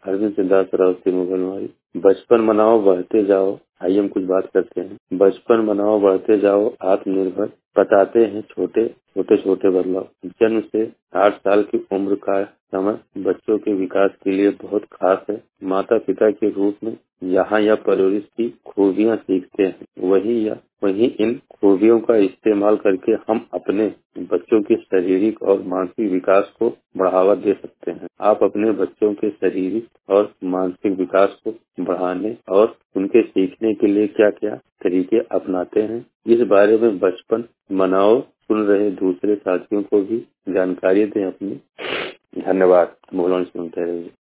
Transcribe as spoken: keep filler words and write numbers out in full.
अरविंद सिद्धार्थ राउत मुगल मारी। बचपन मनाओ बढ़ते जाओ, आइए हम कुछ बात करते हैं। बचपन मनाओ बढ़ते जाओ, आत्मनिर्भर बताते हैं छोटे छोटे छोटे बदलाव। जन्म से आठ साल की उम्र का समय बच्चों के विकास के लिए बहुत खास है। माता पिता के रूप में यहाँ या परवरिश की खूबियाँ सीखते हैं, वही या वही इन खूबियों का इस्तेमाल करके हम अपने बच्चों के शारीरिक और मानसिक विकास को बढ़ावा दे सकते हैं। आप अपने बच्चों के शारीरिक और मानसिक विकास को बढ़ाने और उनके सीखने के लिए क्या क्या तरीके अपनाते हैं, इस बारे में बचपन मनाओ सुन रहे दूसरे साथियों को भी जानकारी दें अपनी। धन्यवाद। मोहन सुनते रहिए।